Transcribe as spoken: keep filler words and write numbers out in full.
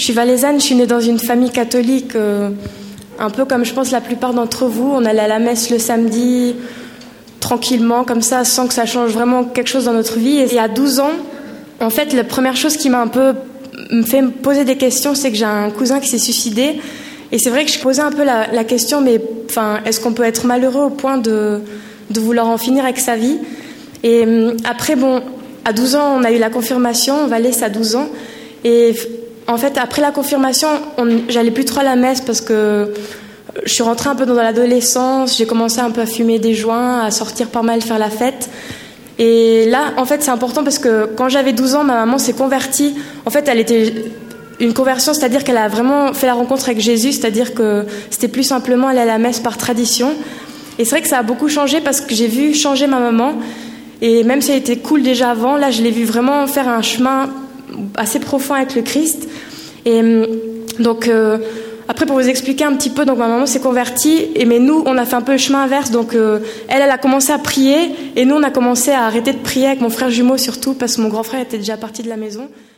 suis valaisanne, je suis née dans une famille catholique, euh, un peu comme je pense la plupart d'entre vous. On allait à la messe le samedi, tranquillement, comme ça, sans que ça change vraiment quelque chose dans notre vie. Et à douze ans, en fait, la première chose qui m'a un peu fait me poser des questions, c'est que j'ai un cousin qui s'est suicidé. Et c'est vrai que je posais un peu la, la question, mais enfin, est-ce qu'on peut être malheureux au point de, de vouloir en finir avec sa vie ? Et après, bon, à douze ans, on a eu la confirmation, Valais, c'est à douze ans. Et en fait, après la confirmation, on, j'allais plus trop à la messe parce que je suis rentrée un peu dans l'adolescence, j'ai commencé un peu à fumer des joints, à sortir pas mal, faire la fête. Et là, en fait, c'est important parce que quand j'avais douze ans, ma maman s'est convertie. En fait, elle était une conversion, c'est-à-dire qu'elle a vraiment fait la rencontre avec Jésus, c'est-à-dire que c'était plus simplement aller à la messe par tradition. Et c'est vrai que ça a beaucoup changé parce que j'ai vu changer ma maman. Et même si elle était cool déjà avant, là, je l'ai vu vraiment faire un chemin assez profond avec le Christ. Et donc, euh, après, pour vous expliquer un petit peu, donc ma maman s'est convertie, et mais nous, on a fait un peu le chemin inverse. Donc, euh, elle, elle a commencé à prier, et nous, on a commencé à arrêter de prier avec mon frère jumeau surtout, parce que mon grand frère était déjà parti de la maison.